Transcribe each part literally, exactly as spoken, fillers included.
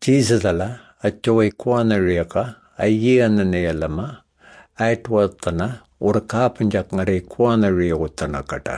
Jesus-ala achoi kuanariaka ayyananeyalama aitwatana urkapanjak ngare kuanariotana kata.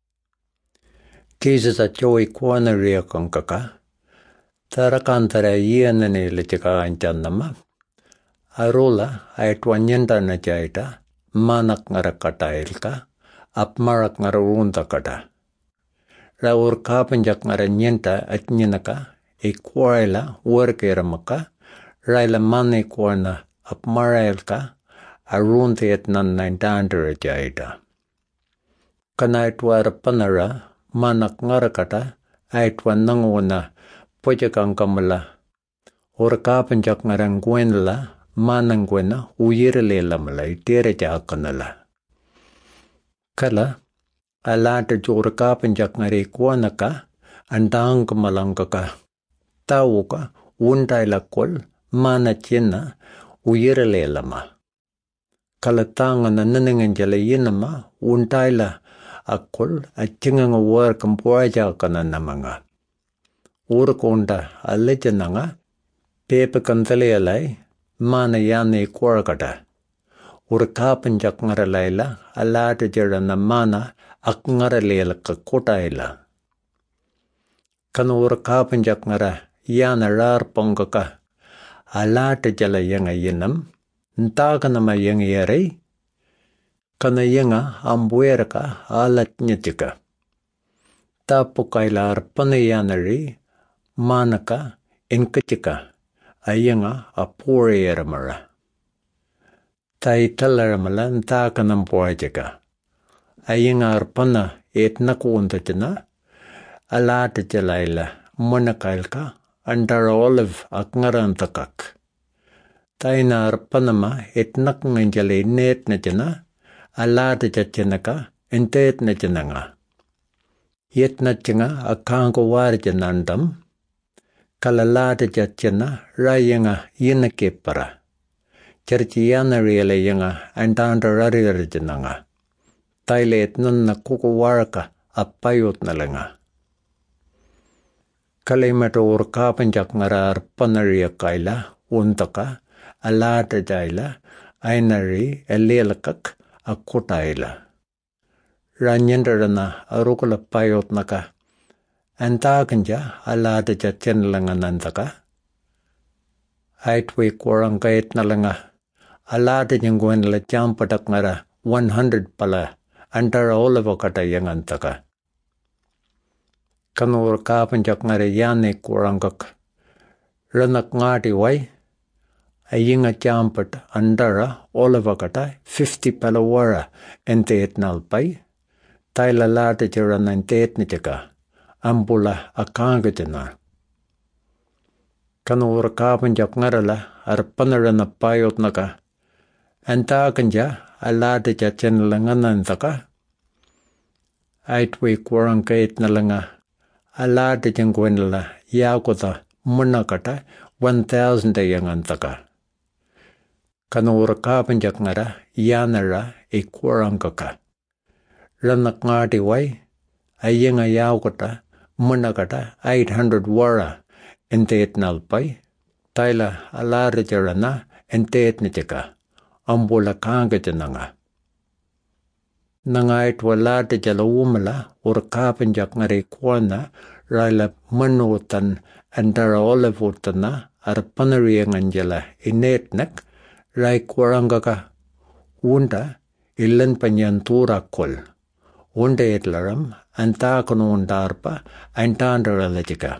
Jesus achoi kuanariakankaka tarakantara ayyanane lichika anchannama arula aitwanyenda na jaita manak ngara kata ilka apmarak ngara unta kata. Ra urkapanjak ngara nyenta atnyanaka ikuaila workeramaka raila mane kuana apmarailka arunte etnan naintandara jaita. Kana aitwara panara manak ngarakata aitwa nanguna pojakankamala urkapanjak ngarangwenla manangwena uyiralelamala itere jakanala. Kala alata urkapanjak ngare kuanaka andangkamalangkaka tauka undailakol mana chena uyiralelama. Kala tangana nananganjala yinama undaila akol achinganga warkampuaja kana namanga. Urkonda alejananga pepe kantalealai mana yane kuarkata. Urkapanjak ngaralaila alata jarana mana akngaralela kakotaila. Kana urkapanjak ngara yana rar pongkaka alata jala yanga yinam ntaka nama yang yare kana yanga ambueraka alat nyatika tapukaila arpana yanari manaka enkatika ayanga apure yaramara taitalaramala ntaka nampuajaka ayanga arpana etnakuuntachana alata jalaila manakailka andara olive akngarantakak. Taina arpanama etnak nganjale net na jana alata jachanaka entet na jananga. Yet na janga akango warjanandam kalalata jachana rayanga yinakepara. Charchiyana riala yanga andanda rarirjananga. Taile etnana kuku waraka apayot nalanga. Kalimata urkapanjak ngarar panaria kaila untaka alata jaila ainari elelakak akutaila. Ranyandarana arukula payotnaka antakanja alata jachenlanganantaka. Aitwe kwarangka etnalanga alata jangwenla champatak ngara one hundred pala antara olavakata yangantaka. Kanur kapanjak ngare yane kurangak ranak ngati wai ayinga champat andara olavakata fifty palawara ente etnalpai taila lata jarana ente etnichaka ambula akanga jana. Kanur kapanjak ngarala arpanarana payotnaka antakanja alata jachenlanganantaka aitwe kurangka etnalanga alata jangwenla yakota munakata one thousand ayangantaka. Kanura kapanjak ngara yanara ekwarangkaka. Ranak ngati wai ayanga yakota munakata eight hundred wara ente etnalpai taila alata jarana ente etnichaka ambula kanga jananga. Nangait walata jala umala urkapanjak ngare kuana raila manutan andara olevutana arpanarianganjala inetnak rai kurangaka unda ilan panyantura kol unda etlaram antakano undarpa antandaralajika.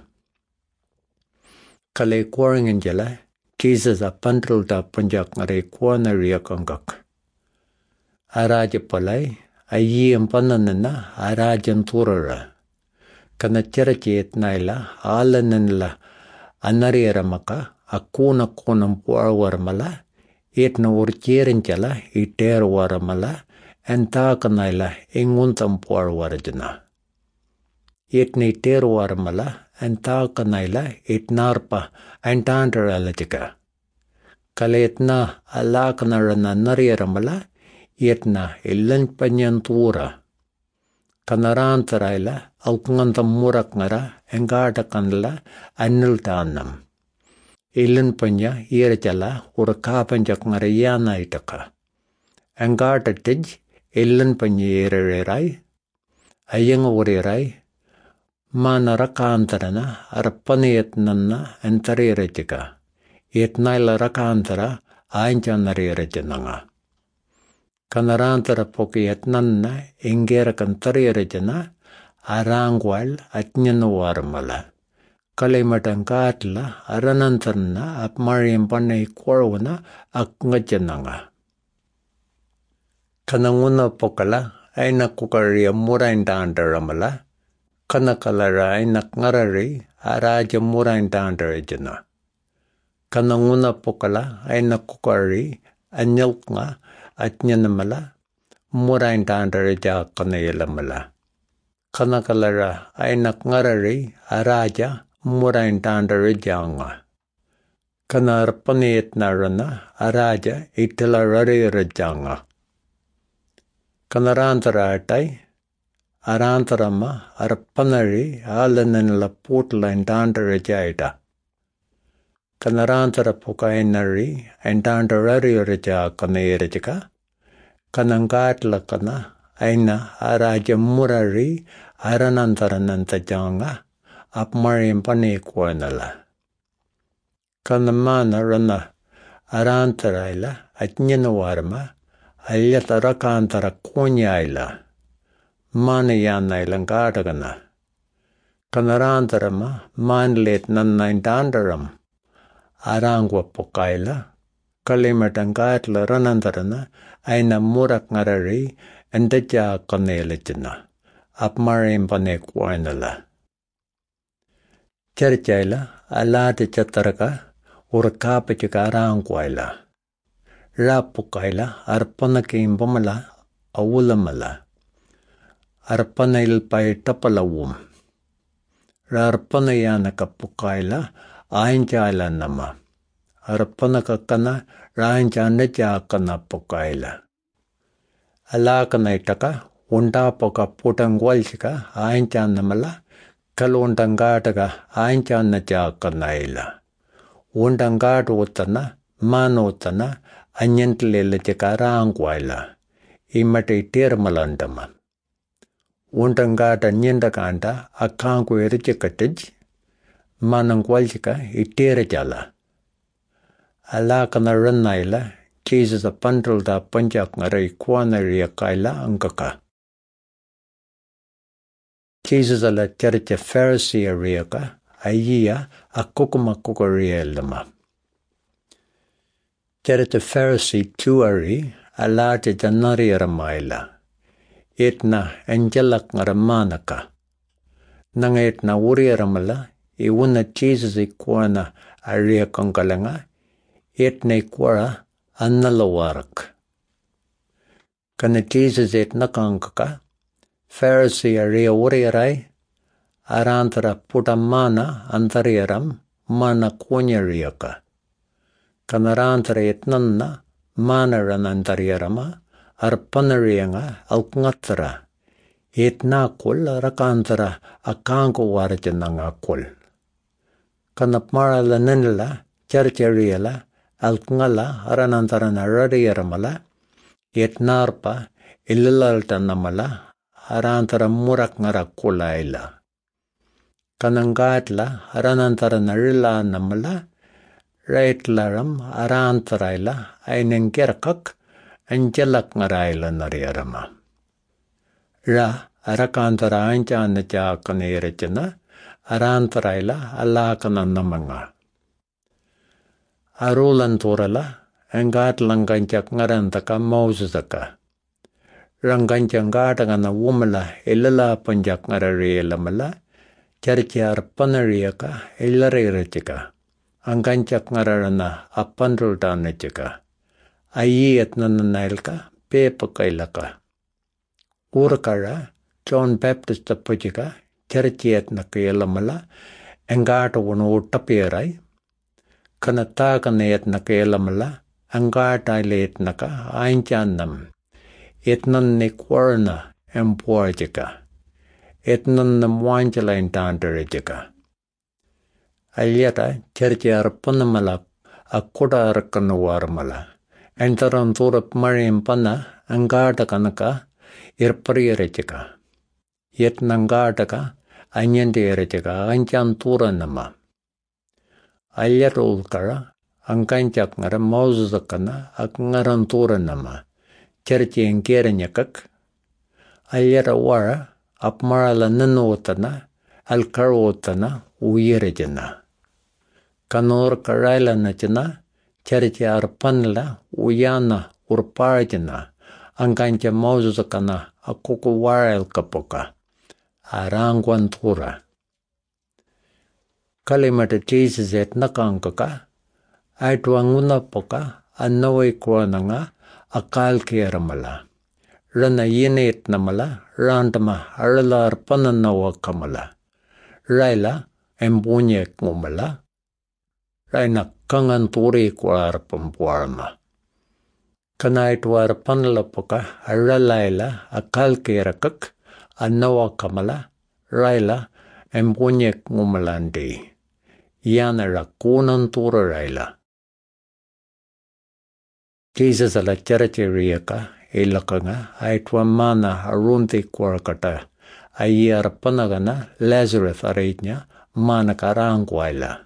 Kale kuranganjala Jesus apandrulta panjak ngare kuana riakangak. Araja palai ayi empananana arajan turara. Kana charachet naila alananla anariaramaka akuna kunam puarwaramala etna urcherenchala iter waramala antakanaila enguntam puarwarajana. Etna iter waramala antakanaila etnarpa antandaralajika. Kaletna alakanarana nariaramala etna ilan panyantura. Kanarantaraila alkangantam murak ngara engada kanla anil tanam. ilin panya irjala ura kapanjak ngarayana itaka. Angata tej ilin panya irirai, ayang urirai, mana rakantarana arpaniyat nanna antarirajika. Itnaila rakantara aanjanariarajananga. Kanarantara pokiyat nanna ingera kantarirajana arangwal atnyanuwarmala. Kalimatangkatla aranantarna apmariampanay kwarwana akngajananga. Kananguna pokala ay nakukariya muraindandaramala. Kanakalara ay nakngarari araja muraindandarajana. Kananguna pokala ay nakukari anyalk nga atnyanamala muraindandaraja kanayalamala. Kanakalara ay nakngarari araja muraindandaraja nga. Kanarpaniyat narana araja itilarari rajanga. Kanarantara atay arantarama arpanari alananla putlaindandaraja ita. Kanarantara pokainari endandarari raja kanayarajaka. Kananggatla kana aina araja murari aranantaranantajanga apmarimpani kwanala. Kanamana rana arantaraila atnyanawarma alyatarakantara kunyaila. Manayanaila ngatagana. Kanarantarama manlet nanaindandaram. Arangwa pokaila, kalimatangkatla ranantarana, aina murak ngarari, endaja kanelajana, apmarimpane kwanala. Charchaila, alata chataraka, urakapachika arangwaila. Rapukaila, arpanakimbamala, awulamala. Arpanailpai tapalawum. Rarpanayanaka pukaila, Ainjaila nama. Arpanakakana rainjanajakana pokaila. Alakana itaka undapaka putangwalsika ainjanamala kalundangataga ainjanajakanaila. Undangatu utana manutana anyantlele jakarangwaila. Imate tirmalandama. Undangata nyendakanta akangu erichikatij. Manangwaljika itera jala. Alakana ranaila, Jesus a pandal da panjak ngaray kwanariya kaila angkaka. Jesus ala charcha Pharisee ariyaka, ayiya akukumakukariya lama. Charcha Pharisee tuari alata janari ramaila. Itna anjalak ngaramanaka. Nanga itna uri ramala, iwuna Jesus ikwana aria kankalanga, itna ikwara annalawarak. Kana Jesus itna kankaka, Pharisee aria uriarai, arantara putamana antariaram, mana kunyariaka. Kana rantara itnanna, mana ranantariarama, arpanarianga alkngatara. Itna kul rakantara akanko warjananga kul. Kanapmara lananila, charchariala, alkngala, aranantarana radiaramala, itnarpa, ililaltanamala, arantara murak ngarak kulaila. Kanangatla, aranantarana rila namala, raitlaram, arantaraila, ainengkerakak, anjalak ngaraila nariarama. Ra, arakantara anjana jakanirajana, arantaraila alakana namanga. Arulan turala, angat langganjak ngarantaka Mosesaka. Ranganjangata wumala ilala panjak ngararilamala, charchar panariaka ilarirajika. Anganjak ngararana apandultanajika. Ayiyat nananailka pepakailaka. Urakara, John Baptist apajika, charchiat nakayalamala, angata wano tapirai, kanata kanayat nakayalamala, angata ilayat naka ainchanam, etnan nekwarna empuajika, etnan namwanjala intandarajika. Alyata church arpanamala akuda arkanuarmala. Entaran turap marim pana angata kanaka irpari rechika. Yet nangataka anyante rechika anchan tura nama. Alyata ulkara angkanchak ngara mauzakana akngaran tura nama. Church engkera nyakak. Alyata wara apmarala nanotana alkarotana uyerejana. Kanor karaila nachana church arpanla uyana urparjana angkancha mauzakana akuku wara kapoka. Arangwan tura. Kalimata Jesus et nakankaka aitwanguna poka anaway kwananga akal keramala. Rana yenet namala rantama aralar pananawa kamala. Raila embunyek ngumala. Raina kangan turi kwar pampuarma. Kanaitwar panala poka aralaila akal kerakak anawa kamala. Raila embunyek ngumalandi. Yana rakunan tura raila. Jesus ala charachiriaka ilakanga aitwa mana arunti kwarakata ayar panagana Lazarus aritnya mana karangwaila.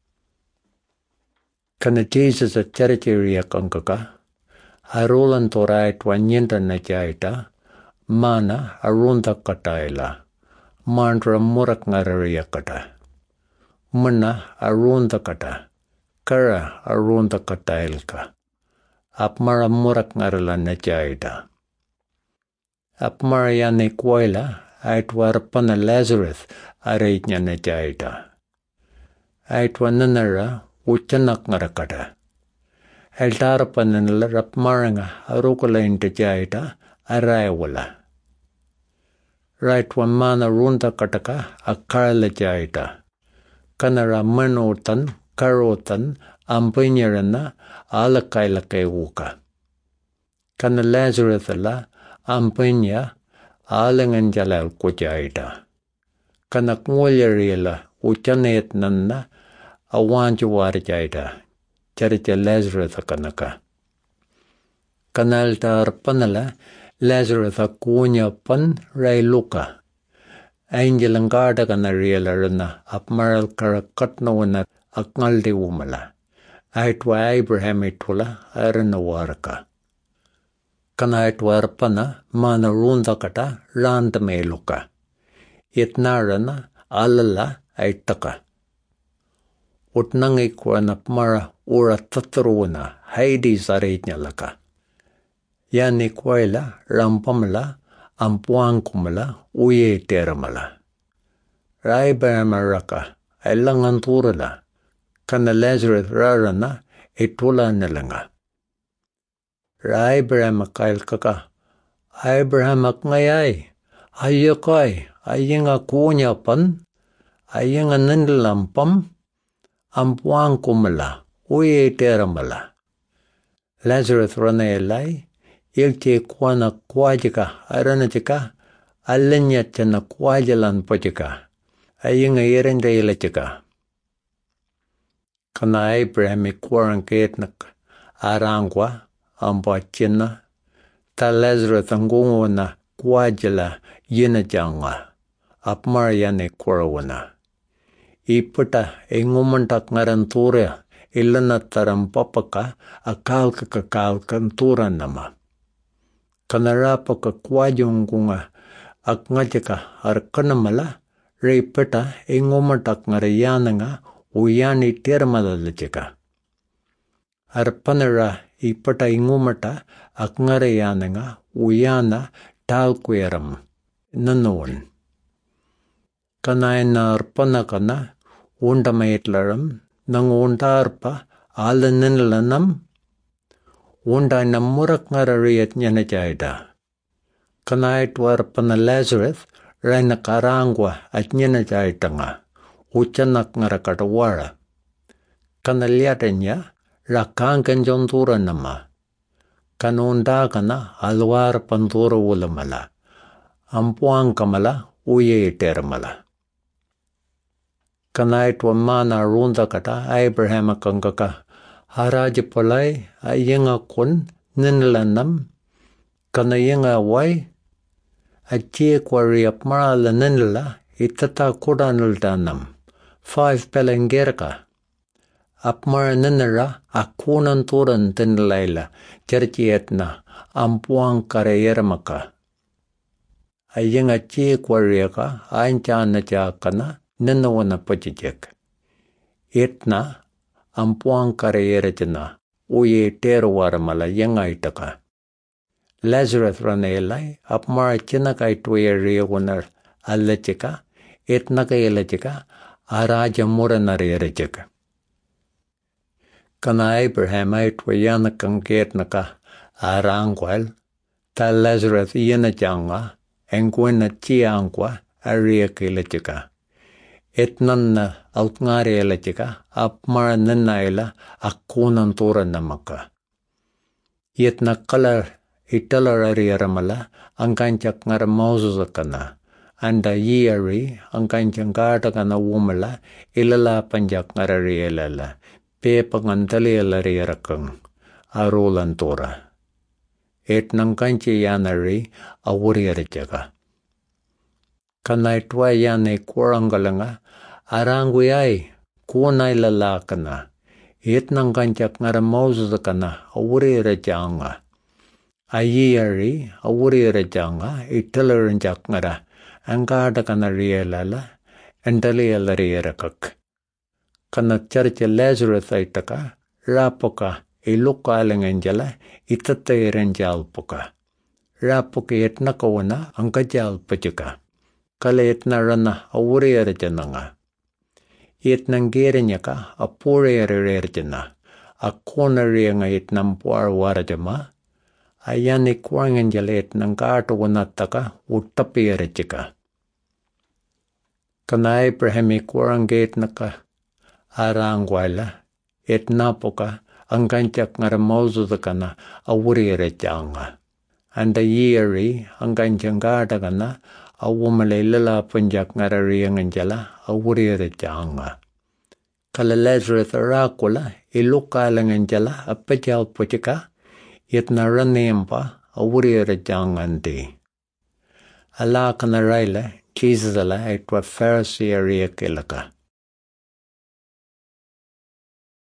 Kana Jesus a charachiriakangaka arulan tora aitwa nyenta na jaita mana arunta kataila. Mantra murak ngarariakata. Mana arunta kata. Kara arunta katailka. Apmara murak ngarala na jaita. Apmara yane kwaila aitwar pana Lazarus aritnya na jaita. Aitwa nanara uchanak ngarakata. Eltar pananala rapmaranga arukala inta jaita arayawala. Right one mana runta kataka akarla jaita. Kanara manotan, karotan, ampinyarana, alakaila kewuka. Kana Lazarus ala ampinya alangan jalal kujaita. Kana kmulyarila uchanet nanna awanjuwar jaita. Charicha Lazarus kanaka. Kanaltar panala Lazarus akunya pan railuka. Angel ang gada ka na realarana apmaral karakatna wana akngaldi umala. Aitwa Abraham itula aranawaraka. Kana aitwa arpana mana runda kata randa meluka. Itnarana alala aitaka. Utnangi kwa napmara ura tatruuna haidi saritnya laka. Yani kwaila rampamala ampuangkumala uye teramala. Raibamaraka ailangan turala. Kana Lazarus rarana itula nalanga. Raibraham kail kaka. Abraham akngayay. Ayakay. Ayinga kunya pan. Ayinga nandalampam. Ampuangkumala uye teramala. Lazarus ranayalay. Ilche kwana kwajika aranachika alanya chana kwajalan pachika ayinga yerenda ilachika. Kana Abraham ikwaran ketnak arangwa amba china ta Lazarus angungo na kwajala yina janga apmar yane kwarawana. Ipata ingumantak ngarantura ilana taram papaka akalka kakalkan tura nama. Kanarapa ka kwajong kunga akngajaka arkanamala reipeta ingomatak ngarayana nga uyani termala lachika. Arpanara ipata ingomata akngarayana nga uyana talkweram nanoon. Kanayana arpana kana undamaitlaram nang undarpa alananlanam Unda na murak ngarariyat niya na jaida. Kanait war pana Lazarus, ray na karangwa at niya na jaida nga. Uchanak ngarakatawara. Kanalyata niya, rakangkan jontura nama. Kanunda kana alwar pantura ulamala. Ampuang kamala uye itermala. Kanait wa mana runda kata Abraham kangaka haraja polai ayenga kun ninlanam kana yenga wai achie kwari apmara la ninla itata kudanul danam five pelengerka apmara ninra akunan turan tinlaila cercietna ampuang karayermaka ayenga chie kwariaka ainchana jakana ninawana pachijek etna ampuang karayerjana uye terwaramala yengaitaka Lazarus ranelai apmara chinakai tuye riyagunar alachika etnaka elachika araja muranarerachika kana Abraham ay tuyana kangetnaka arangwal ta Lazarus yenachanga engwena chiangwa ariyakelachika etnanna altngare elachika apmara nanaila akunan turanamaka yetna kalar italarariyaramala angkanchak ngara mausuzakana anda yiyari angkanchangkatakana wumala ilala panjak ngarariyalala pepangantaliyalariyarakang arulantura etnangkanchi yanari awuriyarachaka kanaitwa yane kurangalanga aranguyai kunailalakana etnangkanchak ngara mausuzakana awuriyarachanga ayiyari awuriyarachanga italaranchak ngara angkatakana riyalala entaliyalariyarakak kana charcha Lazarus aitaka rapoka ilukalanganjala itatairanjalpoka rapoka etnakawana angkajalpachaka kala etnarana awuriyarachananga etnangerinyaka apuriyarararjana akonariyanga etnampuar warajama ayani kwanganjala etnangkatawanataka utapiyarachika kana Abrahami kwaranggetnaka arangwala etnapoka angkanchak ngara mausuzakana awuriyarachanga anda yiyari angkanchangkatakana awumalilala panjak ngarariyanganjala awuriyarachanga kala Lazarus arakula ilukalanganjala apajalpachika yetnaranempa awuriyarachangante ala kanaraila Jesus ala aitwa Pharisee ariyakelaka